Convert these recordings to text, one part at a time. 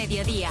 Mediodía.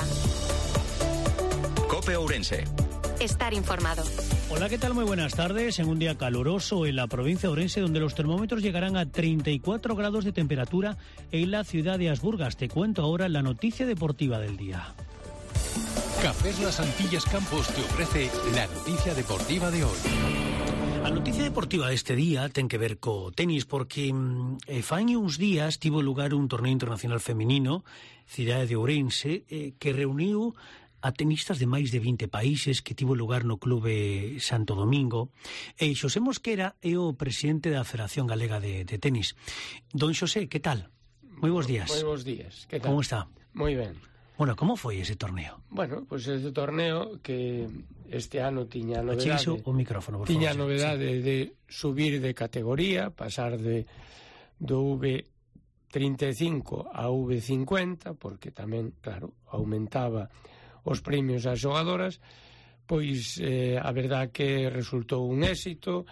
COPE Ourense. Estar informado. Hola, ¿qué tal? Muy buenas tardes. En un día caluroso en la provincia de Ourense, donde los termómetros llegarán a 34 grados de temperatura en la ciudad de Asburgas. Te cuento ahora la noticia deportiva del día. Cafés Las Antillas Campos te ofrece la noticia deportiva de hoy. A noticia deportiva deste día ten que ver co tenis, porque fai uns días tivo lugar un torneo internacional feminino, cidade de Ourense, que reuniu a tenistas de máis de 20 países, que tivo lugar no Clube Santo Domingo. E Xosé Mosquera é o presidente da Federación Galega de Tenis. Don Xosé, que tal? Moi bons días. Moi bons días. Que tal? Como está? Moi ben. Bueno, como foi ese torneo? Bueno, pois ese torneo que este ano tiña a novedade... Achíguese o micrófono, por favor. Tiña a novedade de subir de categoría, pasar do V35 a V50, porque tamén, claro, aumentaba os premios ás xogadoras. Pois a verdad que resultou un éxito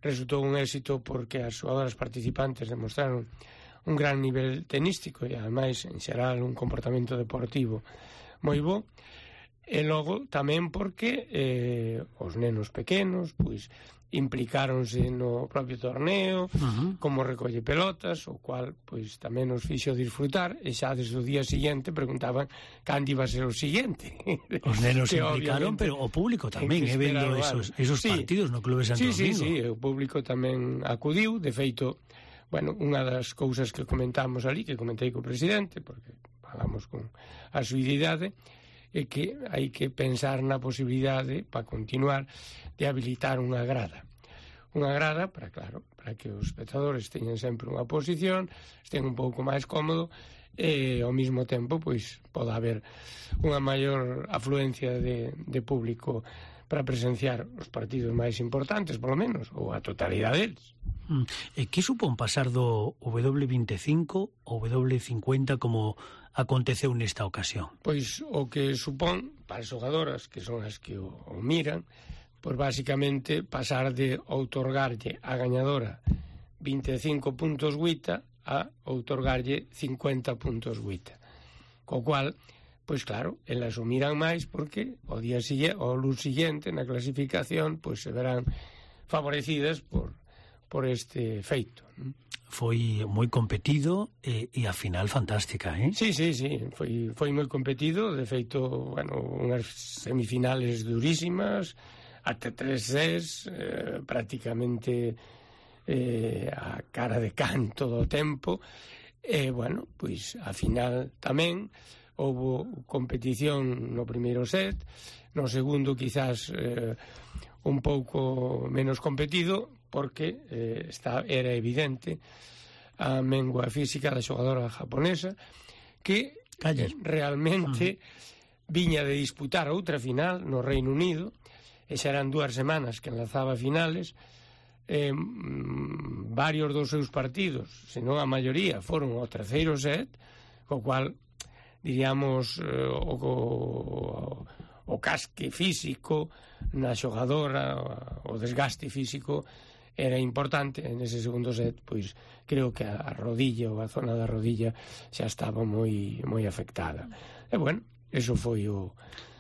porque as xogadoras participantes demostraron un gran nivel tenístico e ademais en xeral un comportamento deportivo moi bo, e logo tamén porque os nenos pequenos pois implicáronse no propio torneo, como recolle pelotas, o cual pois tamén nos fixo disfrutar, e xa desde o día seguinte preguntaban cando iba a ser o seguinte. Os nenos se implicaron, pero o público tamén, vendo esos partidos no Clube Santo Domingo. Sí, o público tamén acudiu. De feito, bueno, unha das cousas que comentamos ali, que comentei co presidente, porque falamos con a suididade, é que hai que pensar na posibilidade, para continuar, de habilitar unha grada para, claro, para que os espectadores teñan sempre unha posición, estén un pouco máis cómodo, e ao mesmo tempo pois poda haber unha maior afluencia de público para presenciar os partidos máis importantes, polo menos, ou a totalidade deles. E que supón pasar do W25 ao W50 como aconteceu nesta ocasión? Pois o que supón para as xogadoras, que son as que o miran, pois basicamente pasar de outorgarlle a gañadora 25 puntos guita a outorgarlle 50 puntos guita. Co cual, pois claro, elas o miran máis porque o día seguinte, o luz seguinte na clasificación, pois se verán favorecidas por este feito. Foi moi competido e a final fantástica, eh? Sí, foi moi competido. De feito, bueno, unhas semifinales durísimas, ata 3 sets, prácticamente a cara de can todo o tempo. E, bueno, pois a final tamén houbo competición no primeiro set, no segundo quizás un pouco menos competido, porque era evidente a mengua física da xogadora japonesa, que realmente viña de disputar outra final no Reino Unido, e xa eran 2 semanas que enlazaba finales. Varios dos seus partidos, senón a maioría, foron ao terceiro set, co cual, diríamos, o casque físico na xogadora, o desgaste físico era importante. En ese segundo set, pois creo que a rodilla ou a zona da rodilla xa estaba moi afectada. E bueno, eso foi o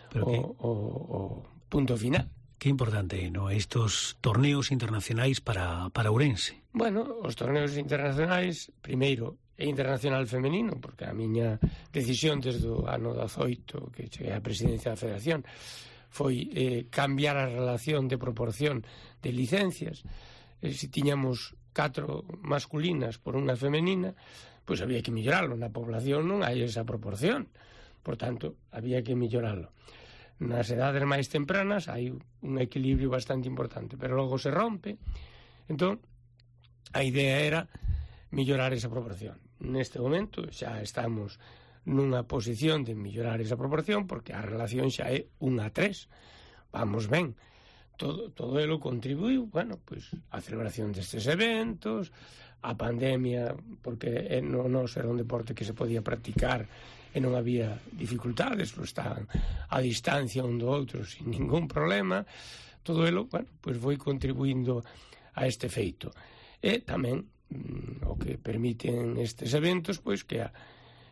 punto final. Que importante, no, estos torneos internacionais para Ourense. Bueno, os torneos internacionais, primeiro, é internacional femenino, porque a miña decisión desde o ano 18 que cheguei á presidencia da Federación foi cambiar a relación de proporción de licencias. Se tiñamos 4 masculinas por unha femenina, pois había que melloralo. Na población non hai esa proporción, por tanto, había que melloralo. Nas edades máis tempranas hai un equilibrio bastante importante, pero logo se rompe. Entón, a idea era mellorar esa proporción. Neste momento xa estamos nunha posición de mellorar esa proporción, porque a relación xa é 1-3. Vamos ben. Todo elo contribuiu, bueno, pois a celebración destes eventos, a pandemia, porque non era un deporte que se podía practicar e non había dificultades, estaban a distancia un do outro sin ningún problema. Todo elo, bueno, pois foi contribuindo a este feito. E tamén o que permiten estes eventos, pois que a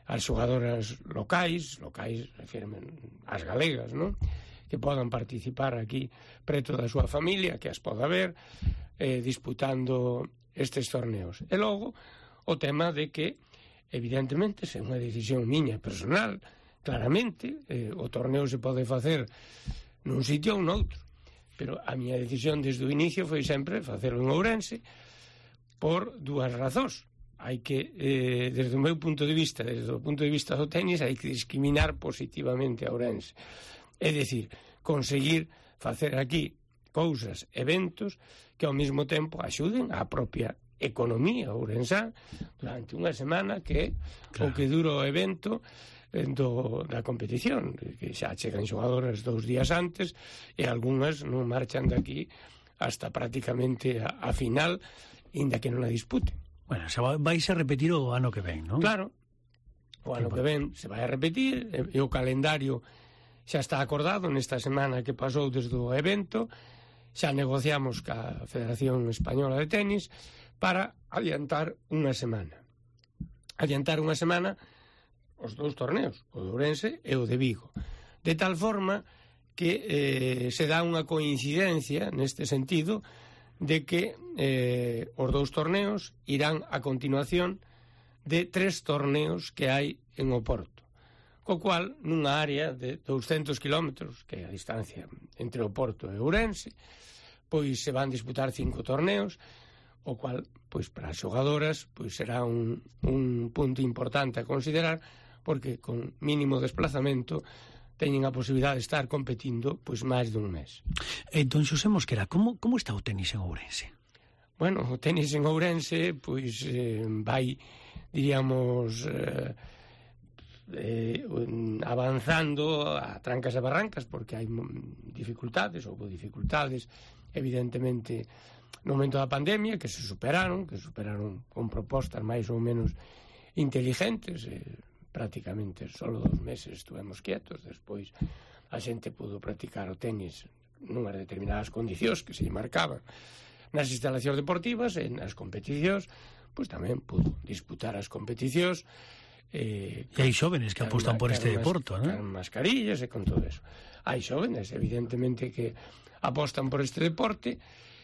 as xogadoras locais, refirme as galegas, non? Que podan participar aquí preto da súa familia, que as poda ver, disputando estes torneos. E logo, o tema de que, evidentemente, se é unha decisión miña personal, claramente, o torneo se pode facer nun sitio ou noutro, pero a miña decisión desde o inicio foi sempre facelo en Ourense por dúas razóns. Hai que, desde o meu punto de vista, desde o punto de vista do tenis, hai que discriminar positivamente a Ourense. É dicir, conseguir facer aquí cousas, eventos, que ao mesmo tempo axuden á propia economía ourensá durante unha semana, que é o que dura o evento da competición, que xa chegan xogadoras 2 días antes e algunhas non marchan de aquí hasta prácticamente a final, inda que non a disputen. Bueno, vais a repetir o ano que ven, non? Claro, o ano que ven se vai a repetir, e o calendario xa está acordado nesta semana que pasou desde o evento. Xa negociamos ca Federación Española de Tenis para adiantar unha semana. Adiantar unha semana os 2 torneos, o de Ourense e o de Vigo. De tal forma que se dá unha coincidencia neste sentido de que os 2 torneos irán a continuación de 3 torneos que hai en Oporto, co cual nunha área de 200 kilómetros, que é a distancia entre Oporto e Ourense, pois se van disputar 5 torneos, o cual, pois para as xogadoras, pois será un punto importante a considerar, porque con mínimo desplazamento teñen a posibilidade de estar competindo pois máis dun mes. Don Xosé Mosquera, como está o tenis en Ourense? Bueno, o tenis en Ourense pois vai, diríamos, avanzando a trancas e barrancas, porque hai dificultades, evidentemente, no momento da pandemia, que se superaron con propostas máis ou menos inteligentes. Prácticamente solo 2 meses estuvemos quietos, despois a xente pudo practicar o tenis nunhas determinadas condicións que se lle marcaban nas instalacións deportivas, e nas competicións pois tamén pudo disputar as competicións, e hai xóvenes que apostan por este deporte, non? Con mascarillas e con todo eso. Hai xóvenes, evidentemente, que apostan por este deporte,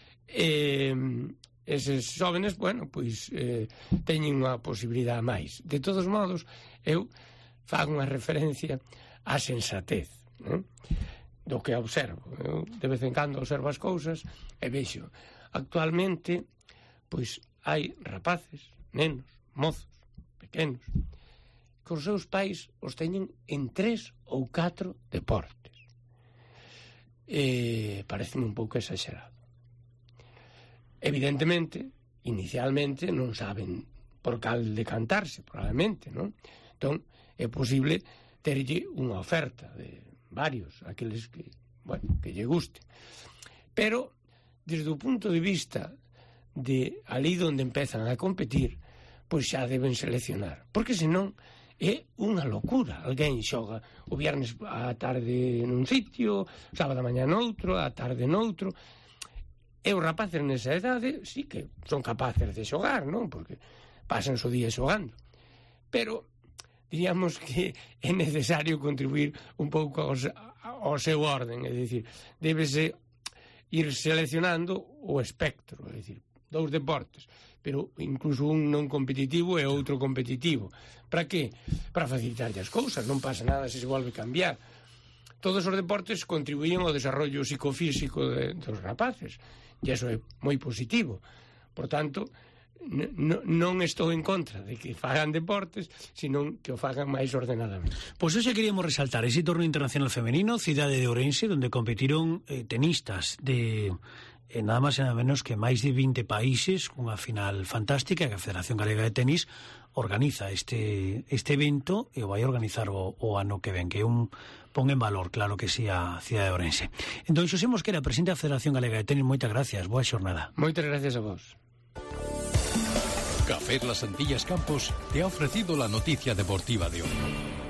eses xóvenes, bueno, pois teñen unha posibilidade máis. De todos modos, eu fago unha referencia á sensatez, non? Do que observo. Eu de vez en cando observo as cousas e vexo. Actualmente, pois hai rapaces, nenos, mozos, pequenos, que os seus pais os teñen en 3 ou 4 deportes. Pareceme un pouco exagerado. Evidentemente, inicialmente non saben por cal decantarse, probablemente, non? Entón, é posible terlle unha oferta de varios, aqueles que, bueno, que lle guste. Pero, desde o punto de vista de ali onde empezan a competir, pois xa deben seleccionar, porque senón é unha locura. Alguén xoga o viernes á tarde nun sitio, sábado a mañá noutro, á tarde noutro. E os rapaces nesa idade sí que son capaces de xogar, non? Porque pasan o día xogando. Pero diríamos que é necesario contribuir un pouco ao seu orden, é dicir, débese ir seleccionando o espectro, é dicir, 2 deportes, pero incluso un non competitivo e outro competitivo. Para que? Para facilitar as cousas, non pasa nada se volve cambiar. Todos os deportes contribuían ao desarrollo psicofísico dos rapaces, e iso é moi positivo. Por tanto, non estou en contra de que fagan deportes, senón que o fagan máis ordenadamente. Pois hoxe queríamos resaltar ese torneo internacional femenino, Cidade de Ourense, onde competiron tenistas de nada máis e nada menos que máis de 20 países, unha final fantástica, que a Federación Galega de Tenis organiza este evento e o vai organizar o ano que ven, que pon en valor, claro que sí, a Cidade de Ourense. Entón, Xosé Mosquera, presidente da Federación Galega de Tenis, moitas gracias, boa xornada. Moitas gracias a vos. Cafés Las Antillas Campos te ha ofrecido la noticia deportiva de hoy.